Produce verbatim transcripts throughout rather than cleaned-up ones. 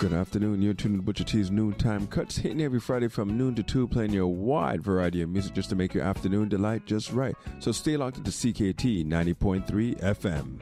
Good afternoon. You're tuned to Butcher T's Noontime Cuts, hitting every Friday from noon to two, playing your wide variety of music just to make your afternoon delight just right. So stay locked into C K T ninety point three F M.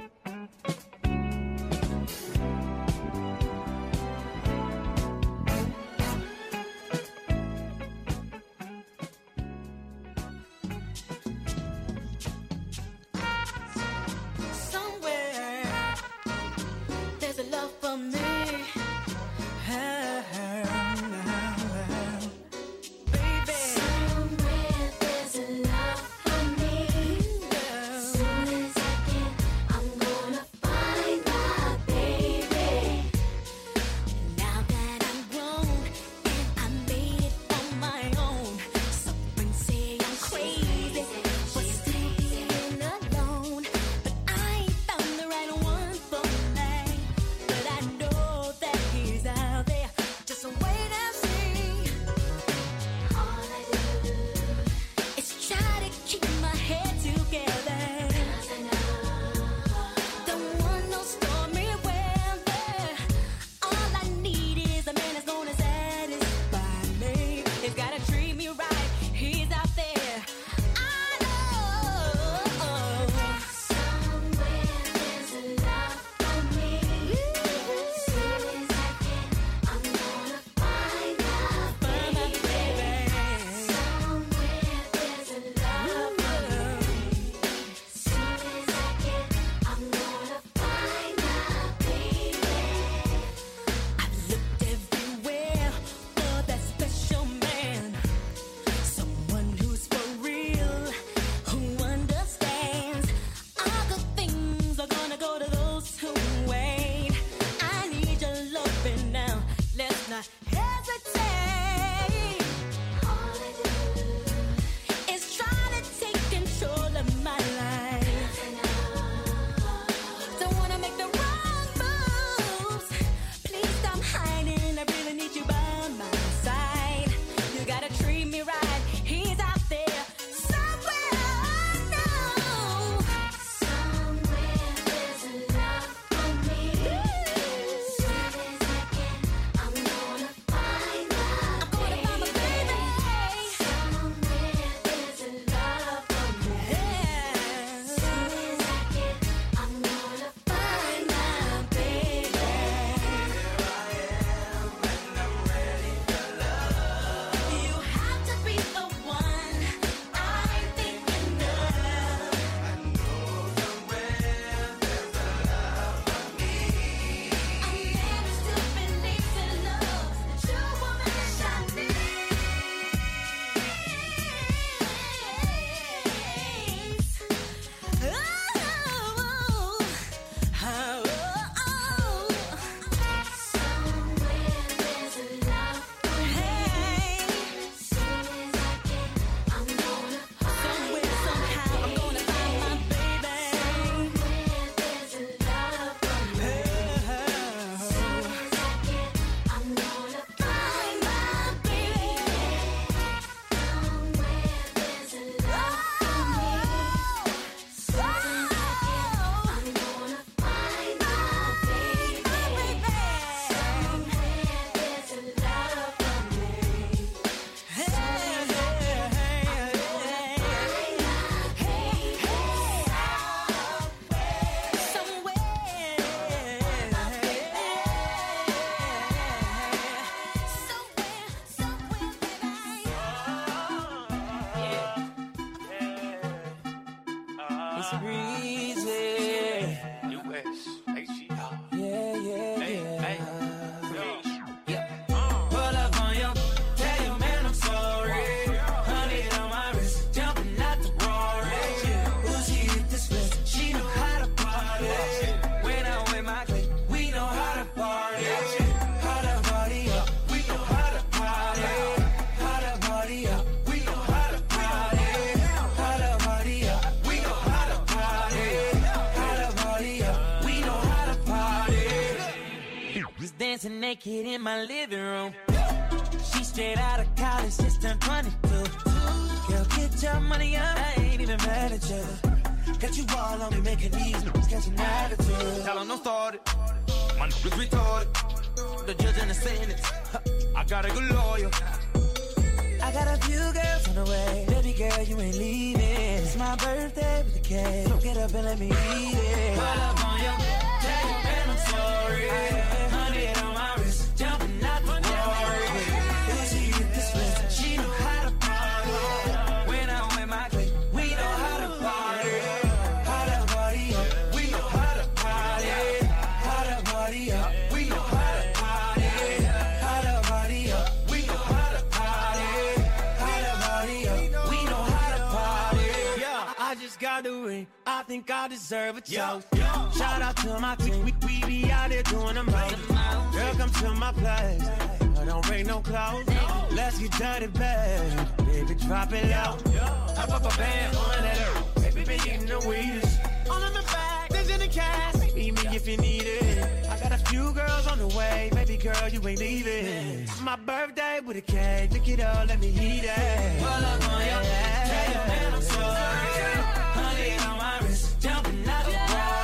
dancing naked in my living room. She straight out of college, just turned twenty-two. Girl, get your money up, I ain't even mad at you. Got you all on me, making these moves, catch an attitude. Tell them don't start it, my niggas retarded. the judge and the sentence. I got a good lawyer. I got a few girls on the way. Baby girl, you ain't leaving. It's my birthday with the cake. So get up and let me eat it. Pull up on you, tell you man I'm sorry. Honey on my wrist, jumping out the door. She hit this wrist, she know how to party. When I'm with my clique, we know how to party. How to party up, we know how to party. How to party up, we know how to party. How to party up, we know how to party. I just got the ring, I think I deserve a toast. Shout out to my team, we, we be out there doing the most. Girl, come to my place, I don't bring no clothes. Let's get dirty, babe, baby, drop it out. Hop up a band on that earth, baby, been getting the weedest. All in the bag, things in the cash, meet me if you need it. I got a few girls on the way, baby girl, you ain't leaving. My birthday with a cake, look it up, let me eat it. Pull up on your ass, tell you man I'm sorry. Honey on my wrist, jumping out the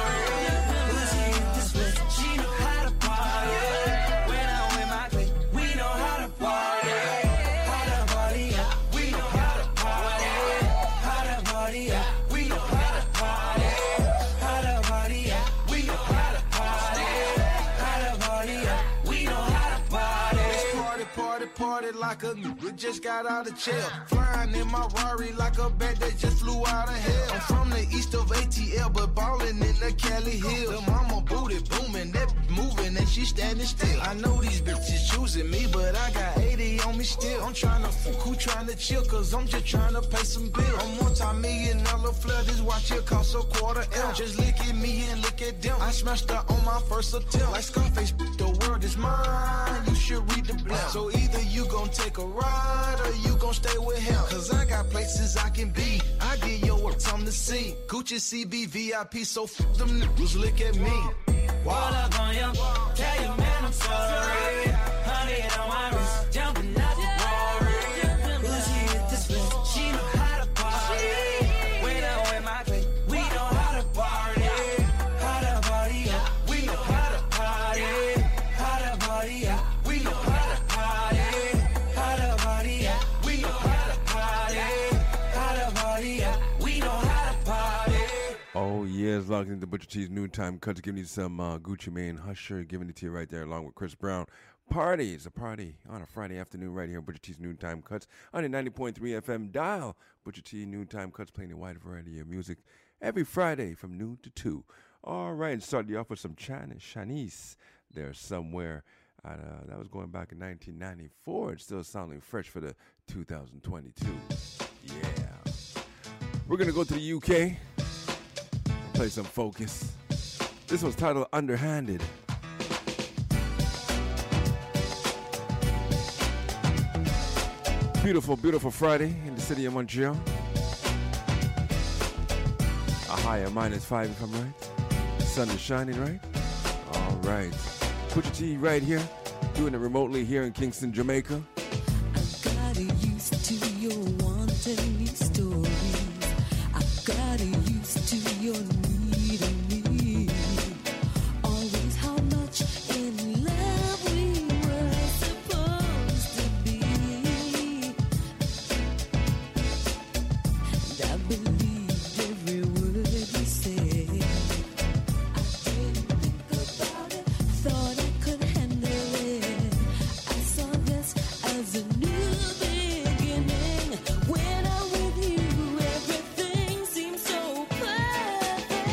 bar. Lucy hit this wrist, she know how to party. When I'm with my clique, we know how to party. How to party up, we know how to party. How to party up, we know how to party. How to party up, we know how to party. How to party up, we know how to party. Let's party, party, party like a nigga just got out of jail. Flying in my Rari like a bat that just flew out of hell. I'm from the east of A T L, but ballin' in the Cali Hills. The mama booty booming, that moving and she standing still. I know these bitches choosing me, but I got eighty on me still. I'm tryna fuck, who tryna chill, cause I'm just tryna pay some bills. I'm multi-million dollar flood, this watch here cost a quarter L. Just look at me and look at them. I smashed her on my first attempt. Like Scarface, the world is mine. You should read the blunt. So either you gon' take a ride or you gon' stay with him. Cause I got places I can be. I get your work time to see. Gucci C B V I P, so f them niggas, look at me. Wall up on you, tell you man I'm sorry. Honey on my wrist, jumping out the bar. Lucy hit this wrist, she know how to party. When I'm with my clique, we know how to party. How to party up, we know how to party. How to party up, we know how to party. How to party up, we know how to party. How to party up, we know how to party. Oh, yes, locked into Butcher T's noontime cuts, giving you some uh, Gucci Mane Husher, giving it to you right there along with Chris Brown. Party, it's a party on a Friday afternoon right here on Butcher T's noontime cuts on your ninety point three F M dial. Butcher T noontime cuts, playing a wide variety of music every Friday from noon to two. All right, and started you off with some China, Shanice there somewhere. Uh, that was going back in nineteen ninety-four. It's still sounding fresh for the two thousand twenty-two. Yeah. We're going to go to the U K. Play some Focus. This one's titled Underhanded. Beautiful, beautiful Friday in the city of Montreal. A high of minus five if I'm right. Sun is shining, right? All right. Butcher T right here, doing it remotely here in Kingston, Jamaica. I got used to your wanting me stories. I got used to your needing me. Always how much in love we were supposed to be. And I believed every word you said. I didn't think about it, thought I could handle it. I saw this as a new beginning. When I'm with you, everything seems so perfect.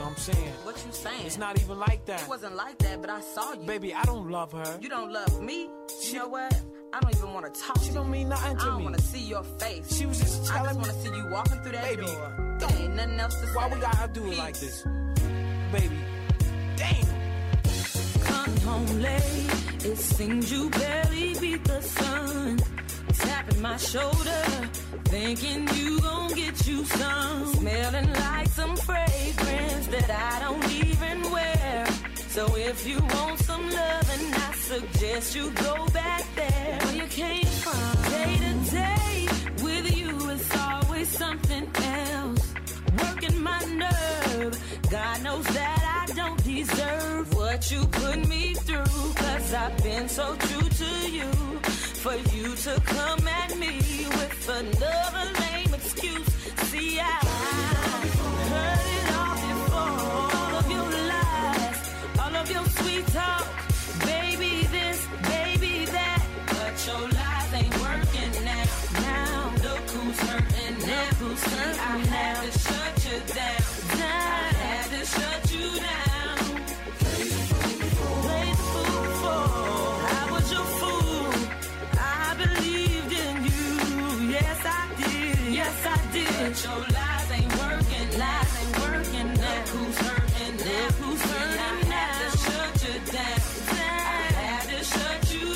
know what I'm saying? What you saying? It's not even like that. It wasn't like that, but I saw you. Baby, I don't love her. You don't love me? You know what? I don't even want to talk to you. She don't mean nothing to me. I don't me. want to see your face. She was just telling me. I just want to see you walking through that baby, door. There ain't nothing else to say. Why we gotta do it like this? Baby, damn. Come home late, it seems you barely beat the sun. Tapping my shoulder, thinking you gon' get you some. Smelling like some fragrance that I don't even wear. So if you want some loving, I suggest you go back there where you came from. Day to day, with you it's always something else. Working my nerve, God knows that I don't deserve what you put me through. Cause I've been so true to you. For you to come at me with another lame excuse. See, I heard it all before. All of your lies, all of your sweet talk. Baby this, baby that. But your lies ain't working now. Now, look who's hurting now. Look who's hurting I now. Had to shut you down. down. I had to shut you down. Play the fool before. Play the fool before. I was your fool. I believed in you, yes I did, yes I did. But your lies ain't working, lies ain't working now. Look who's hurting now, look who's hurting now. I had to shut you down, I had to shut you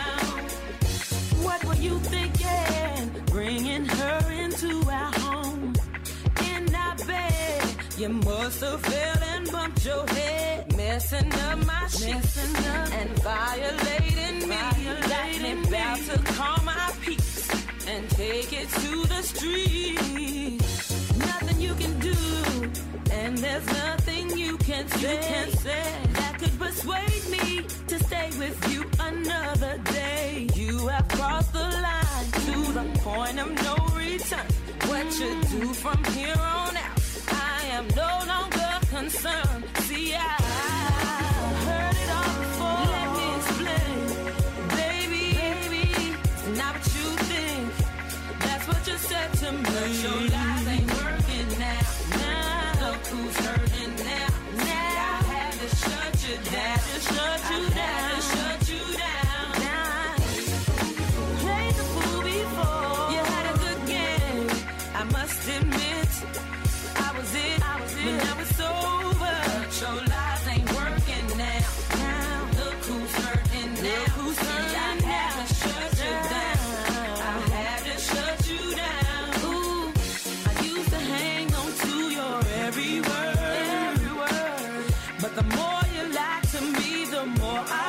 down. What were you thinking, bringing her into our home? In our bed, you must have fell and bumped your head. Messing up my shit, messing up and violating me. Got me about to call my peace and take it to the street. Nothing you can do, and there's nothing you can say, you can say that could persuade me to stay with you another day. You have crossed the line to the point of no return. What you do from here on out, I am no longer concerned. See, I heard it all before. Let me explain, baby, baby. It's not what you think. That's what you said to me. But your lies ain't working now. Now, look who's hurting now. Now, I had to shut you down. To shut you down. To shut you down. Now, played the fool before. You had a good game. I must admit, I was it. I was it. But now it's over. But your lies ain't working now. Now, look who's hurting now. Look who's hurting now. I had to shut you down. I had to shut you down. Ooh, I used to hang on to your every word. Every word. But the more you lied to me, the more I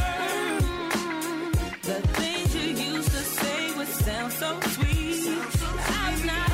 heard. The things you used to say would sound so sweet. I was not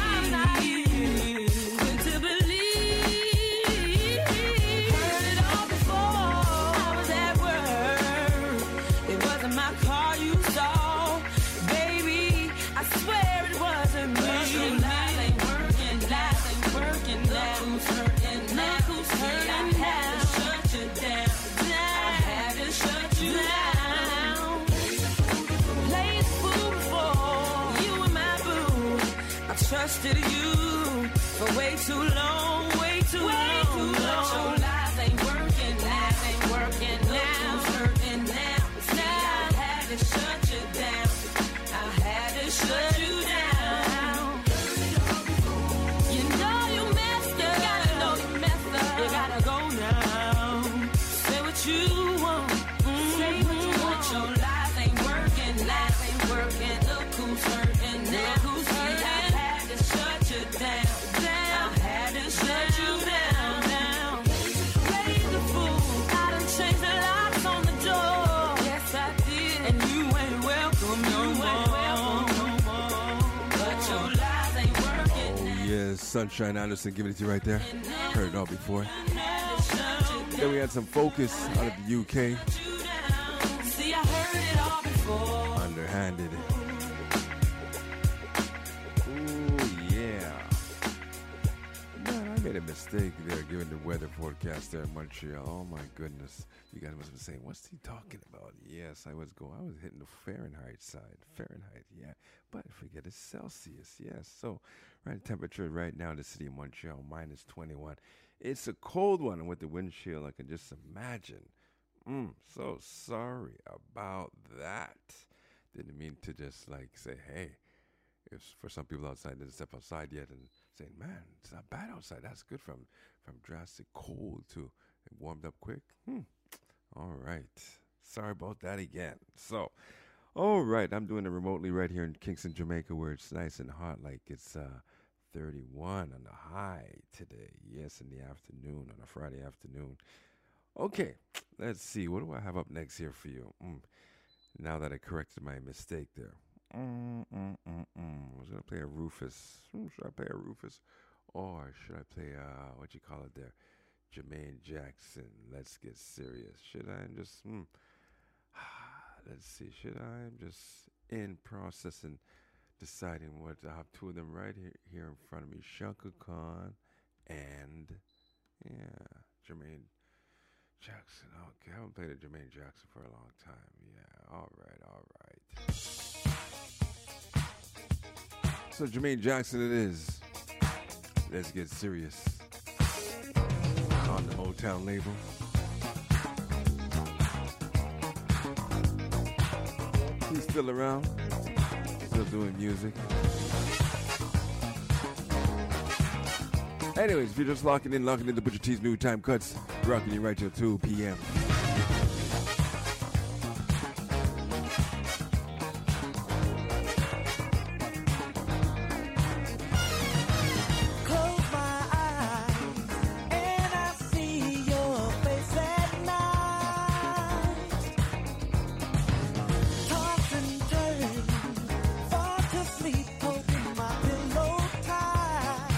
trusted you for way too long, way too way long. Too long. But your lies ain't working, lies ain't working now. Who's hurting now? See, now I had to shut you down. I had to shut you down. You know you messed up. You gotta know you messed up. You gotta go now. Say what you want. Mm-hmm. Say what you want. But your lies ain't working, lies ain't working. Look who's hurting now. Look who's hurting. Shut you down, down. I had to shut you down, down. Play the fool. I done changed the locks on the door. Yes, I did. And you ain't welcome no more. No more. But your lies ain't working. Oh, yes, Sunshine Anderson giving it to you right there. Heard it all before. Then we had some Focus out of the U K. See, I heard it all before. Underhanded. Made a mistake there giving the weather forecast there in Montreal. Oh my goodness. You guys must have been saying, what's he talking about? Yes, I was going, I was hitting the Fahrenheit side. Fahrenheit, yeah. But forget it's Celsius, yes. So, right temperature right now in the city of Montreal, minus twenty-one. It's a cold one, and with the windshield, I can just imagine. Mm, so sorry about that. Didn't mean to just like say, hey, if for some people outside didn't step outside yet and saying, man, it's not bad outside. That's good from from drastic cold to it warmed up quick. Hmm. All right. Sorry about that again. So, all right, I'm doing it remotely right here in Kingston, Jamaica, where it's nice and hot, like it's uh, thirty-one on the high today. Yes, in the afternoon, on a Friday afternoon. Okay, let's see. What do I have up next here for you? Mm. Now that I corrected my mistake there. Mm, mm, mm, mm. I was going to play a Rufus. Hmm, should I play a Rufus? Or should I play, uh, what you call it there? Jermaine Jackson. Let's get serious. Should I just, hmm. Let's see. Should I? I'm just in process and deciding what. I have two of them right here, here in front of me. Shaka Khan and, yeah, Jermaine Jackson. Okay, I haven't played a Jermaine Jackson for a long time. Yeah, all right, all right. So Jermaine Jackson it is. Let's get serious. On the Motown label. He's still around. Still doing music. Anyways, if you're just locking in, locking in the Butcher T's New Time Cuts, rocking you right till two p.m.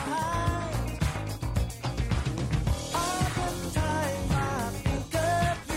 All the time I think of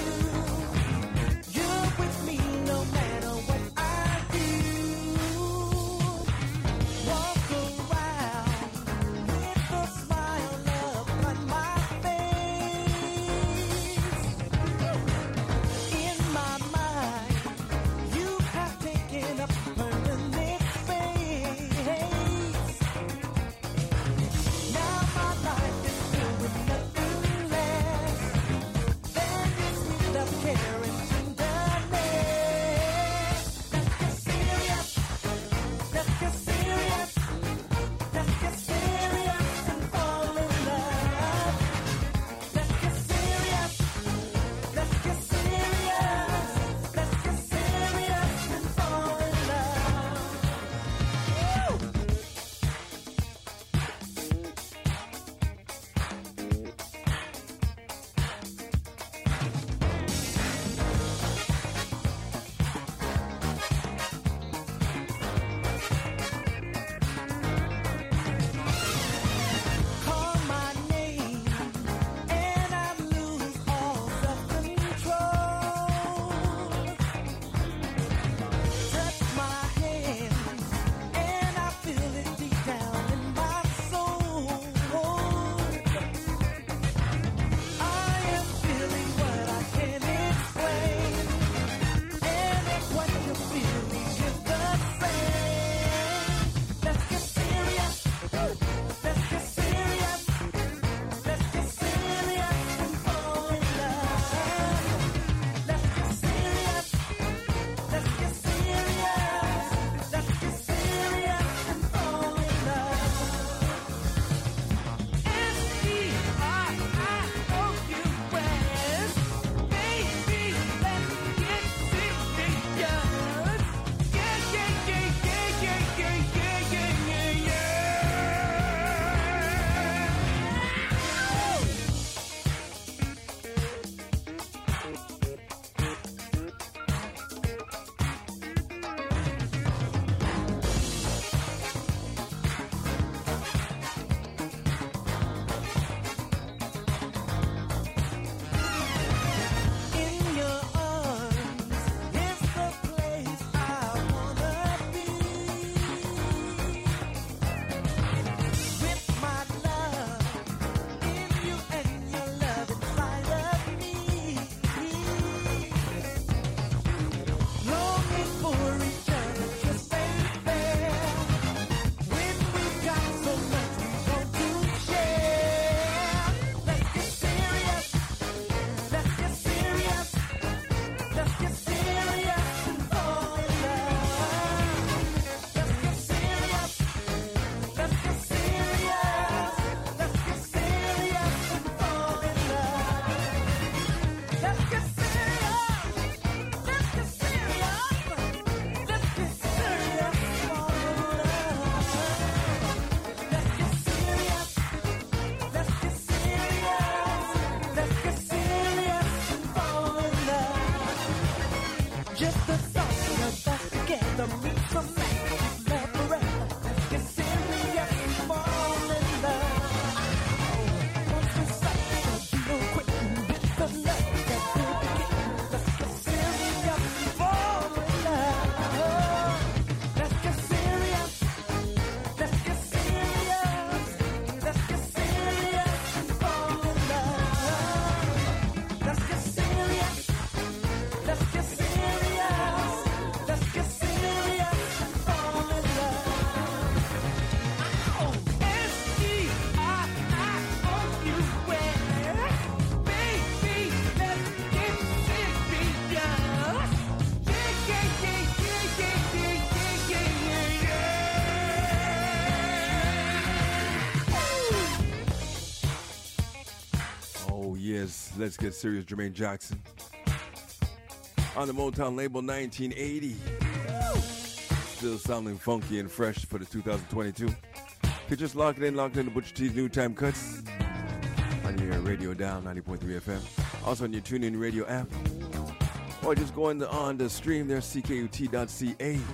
Let's Get Serious, Jermaine Jackson. On the Motown label, nineteen eighty. Still sounding funky and fresh for the two thousand twenty-two. You just lock it in, locked in the Butcher T's New Time Cuts. On your radio dial, ninety point three F M. Also on your TuneIn Radio app. Or just go on the, on the stream there, C K U T dot C A. You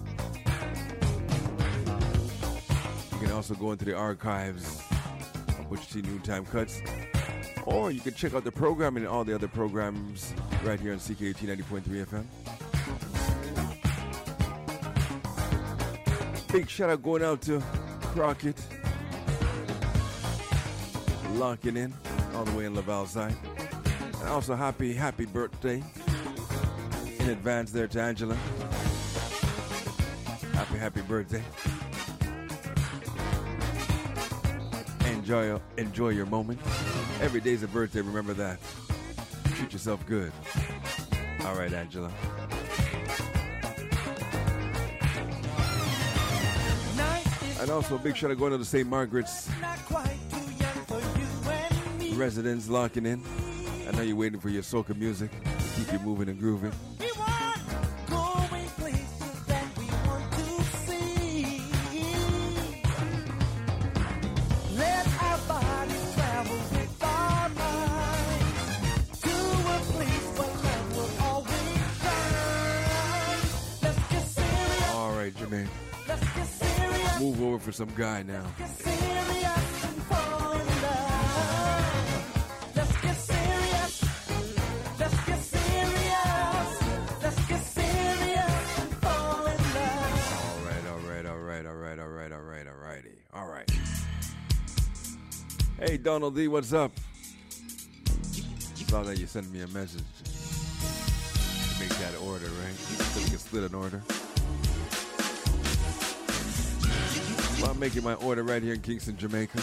can also go into the archives of Butcher T New Time Cuts. Or you can check out the programming and all the other programs right here on C K U T ninety point three F M. Big shout out going out to Crockett. Locking in all the way in Laval side. And also happy, happy birthday in advance there to Angela. Happy, happy birthday. Enjoy, enjoy your moment. Every day's a birthday, remember that. Treat yourself good. All right, Angela. And also a big shout out going to the Saint Margaret's residents locking in. I know you're waiting for your soca music to keep you moving and grooving. All right, Jermaine. Move over for some guy now. Hey, Donald D, what's up? Saw that you sent me a message. Make that order, right? So we can split an order. Well, I'm making my order right here in Kingston, Jamaica.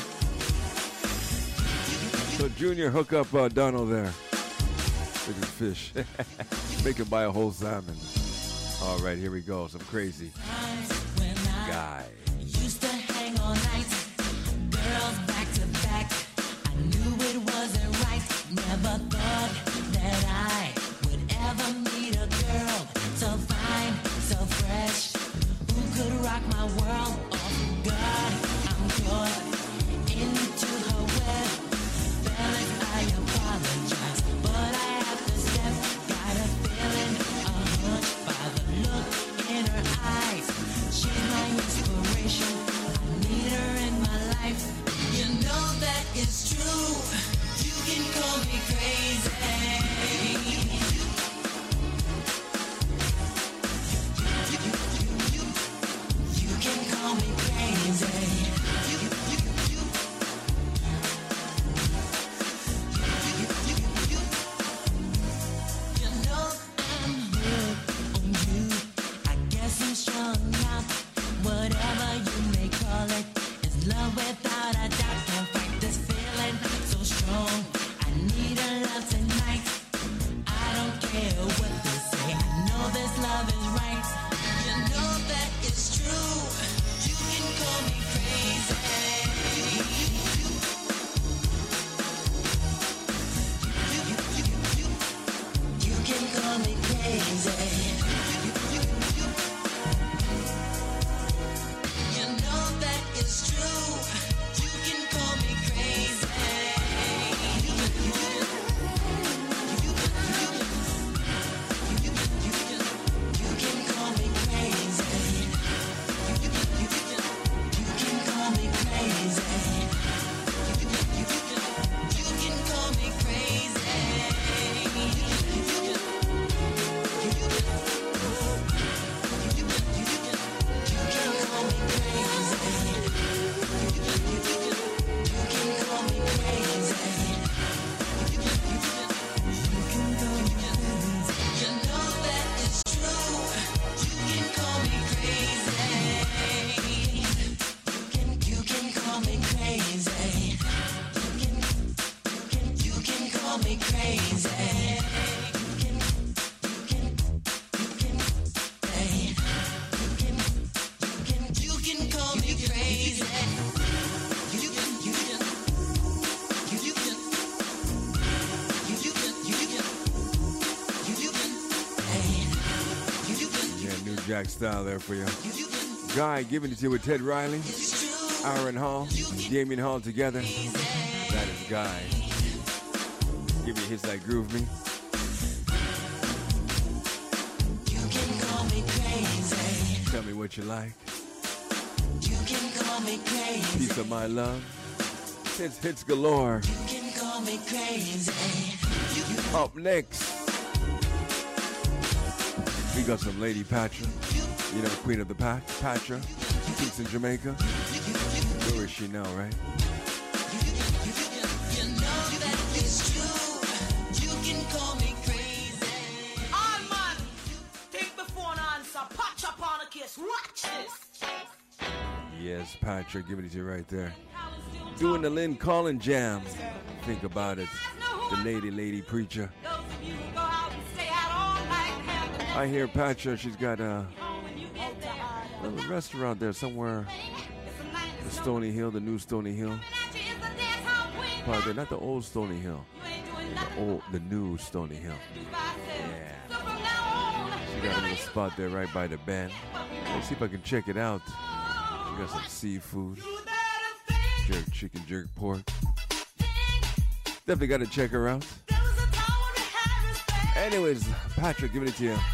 So, Junior, hook up uh, Donald there with his fish. Make him buy a whole salmon. All right, here we go. Some crazy guy. Used to hang all night, girls back to back. I knew it wasn't right. Never thought that I would ever meet a girl so fine, so fresh. Who could rock my world? Oh God, I'm caught into her web. Fellas, I apologize, but I have to step. Got a feeling, a hunch by the look in her eyes. She's my inspiration. I need her in my life. You know that it's true. You can call me crazy. You can call me Jack style there for you. Guy giving it to you with Ted Riley, Aaron Hall, Damian Hall together. That is Guy. Give me hits like Groove Me. You can call me crazy. Tell me what you like. You can call me crazy. Piece of my love. Hits, hits galore. You can call me crazy. Up next, we got some Lady Patra. You know, the queen of the pack, Patra. She's in Jamaica. Where is she now, right? You know that it's true. You can call me crazy. On man, think before an answer. Patch up on a kiss. Watch this. Yes, Patra, giving it to you right there. Doing the Lynn Collin jam. Think about it. The lady, lady preacher. Those of you who go out and stay out all night and have the I hear Patra, she's got a little restaurant there somewhere. The Stony Hill, the new Stony Hill. Part there, not the old Stony Hill. The old, the new Stony Hill. Yeah. She got a little spot there right by the bend. Let's see if I can check it out. She got some seafood. Jerk chicken, jerk pork. Definitely got to check her out. Anyways, Patrick, giving it to you.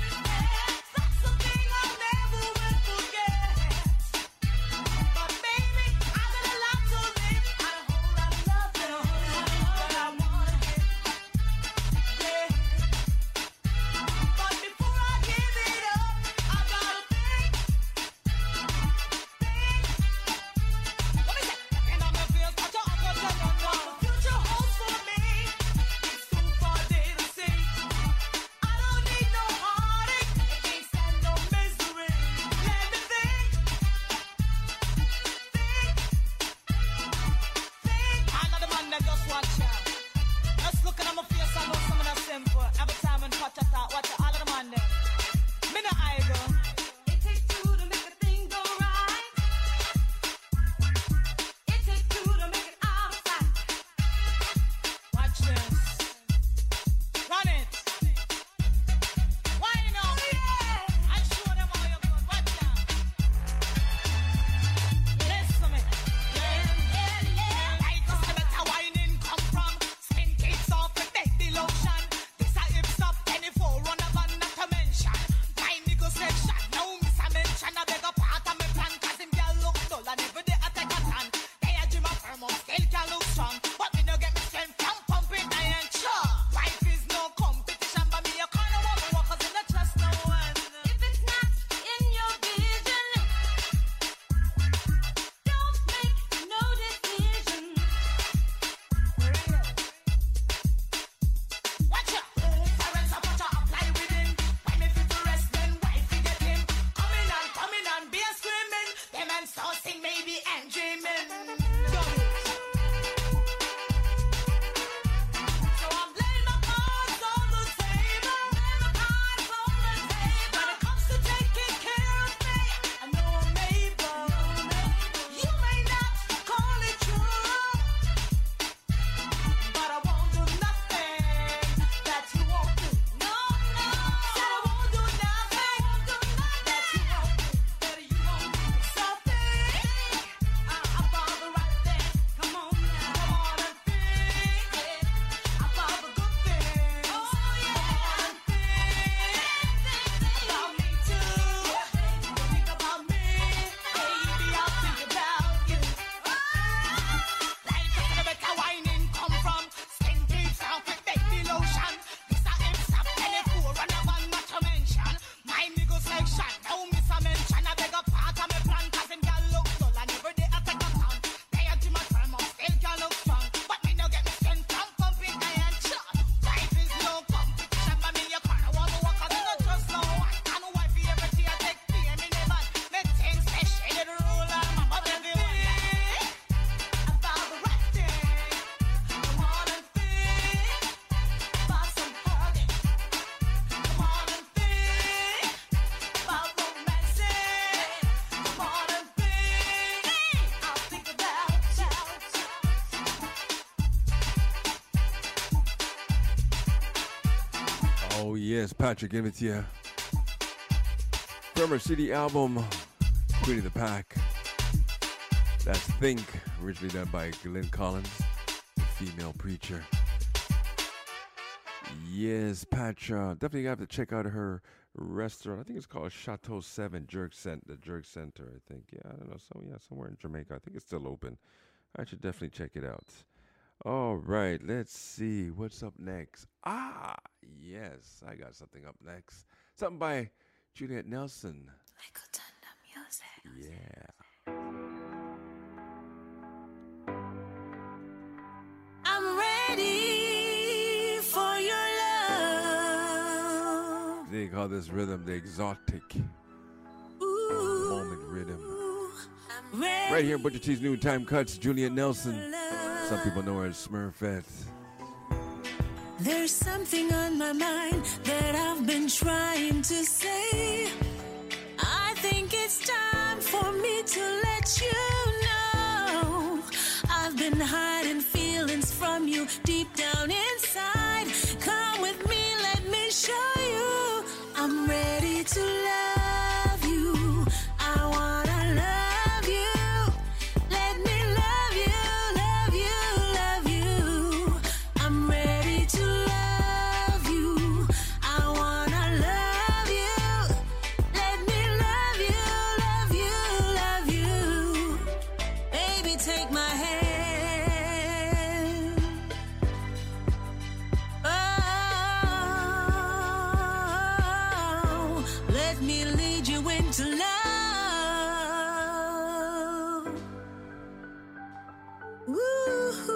Oh, yes, Patrick, give it to you. from her C D album, Queen of the Pack. That's Think, originally done by Glenn Collins, the female preacher. Yes, Patra. Definitely have to check out her restaurant. I think it's called Chateau Seven Jerk Center. The Jerk Center, I think. Yeah, I don't know. So yeah, somewhere in Jamaica. I think it's still open. I should definitely check it out. All right, let's see what's up next. Ah, yes, I got something up next. Something by Juliet Nelson. I could turn the music. Yeah. I'm ready for your love. They call this rhythm the exotic Ooh, moment rhythm. I'm ready. Right here, Butcher T's Noontime Cuts, Juliet Nelson. Some people know her as Smurfette. There's something on my mind that I've been trying to say. I think it's time for me to let you know. I've been hiding feelings from you deep down inside. Come with me, let me show you. I'm ready to love you. I wanna love you. Let me love you, love you, love you. I'm ready to love you. I wanna love you. Let me love you, love you, love you. Baby, take my hand. Oh, let me lead you into love. Ooh.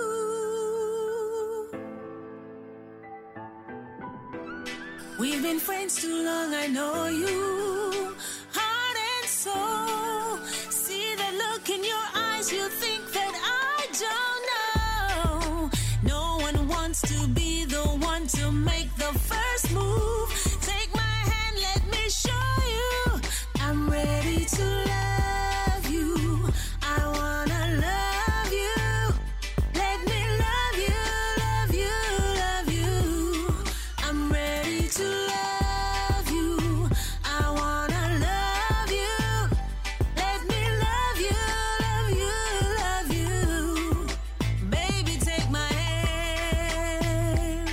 We've been friends too long, I know you, heart and soul. See that look in your eyes, you think that I don't know. No one wants to be the one to make the first move. Take my hand, let me show you. I'm ready to love you. I wanna love you. Let me love you, love you, love you. I'm ready to love you. I wanna love you. Let me love you, love you, love you. Baby, take my hand.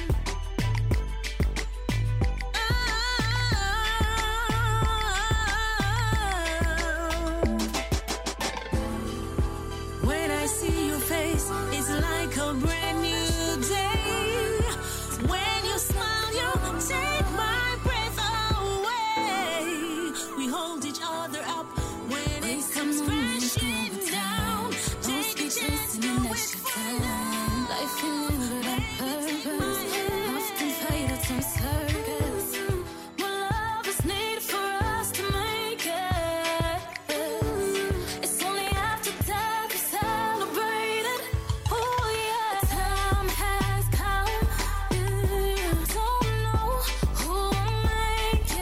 Oh. When I see your face, it's like a brand new day. When you smile, you take my breath away. We hold each other up when it comes crashing down. Take a chance, do it for now. Life you live on purpose, often faded from circus. When love is needed for us to make it. It's only after death we celebrate it. Oh yeah, time has come. Don't know who will make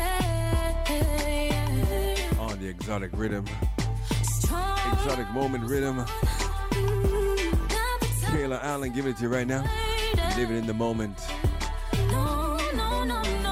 it. On the exotic rhythm, Strong. exotic moment rhythm. Now the time Kayla Allen giving it to you right now. Living in the moment.